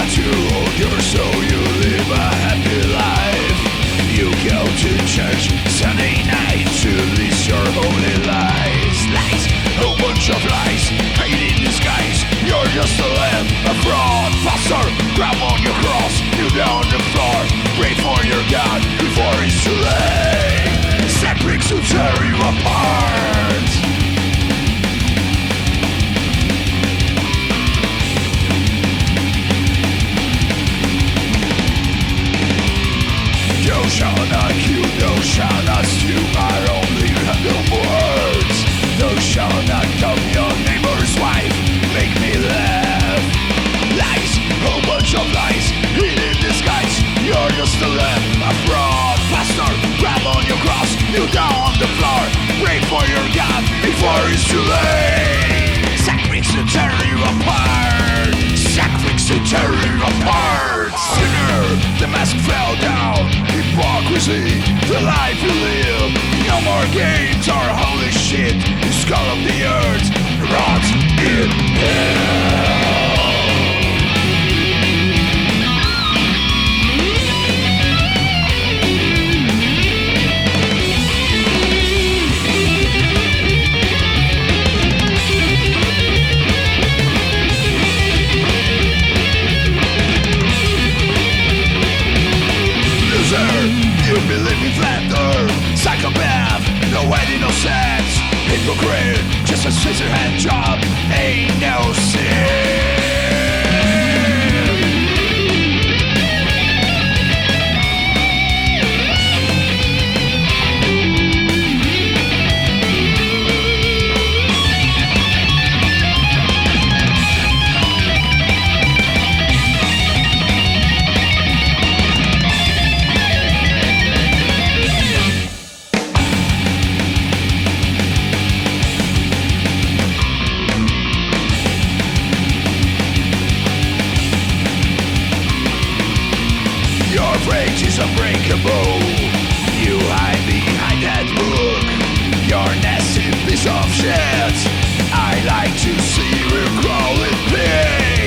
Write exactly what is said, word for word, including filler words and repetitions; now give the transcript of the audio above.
got to hold your soul, you live a happy life. You go to church Sunday night to list your holy lies. Lies, a bunch of lies, hate in disguise. You're just a lamb, a fraud. Pastor, grab on your cross, kneel down on the floor, pray for your God before it's too late. Set bricks to tear you apart. Thou shalt not kill, thou shalt not steal, are only random words. Thou shalt not come your neighbor's wife, make me laugh. Lies, a bunch of lies, hid in disguise. You're just a lamb, a fraud. Pastor, grab on your cross, kneel down on the floor, pray for your God before it's too late. Sacrifice to tear you apart. Sacrifice to tear you apart. Sinner, the mask fell down. Hypocrisy, the life you live. No more games or holy shit. The skull of the earth rots in hell. You believe in slander, psychopath, no way, no sense. Hypocrite, just a scissor-hand job, ain't no sin. Rage is unbreakable. You hide behind that book. You're a nasty piece of shit. I like to see you crawl in pain.